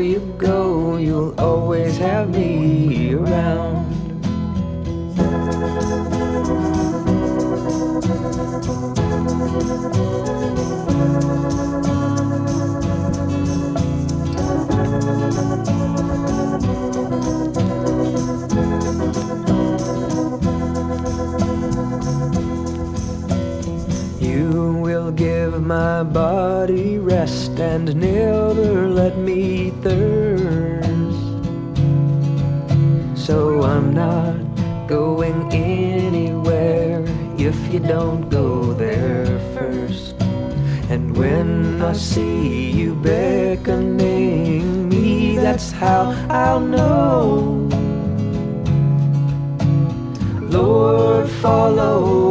you go, you'll always have me around. You will give my body rest and never let me thirst. So I'm not going anywhere if you don't go there first. And when I see you beckoning me, that's how I'll know. Lord, follow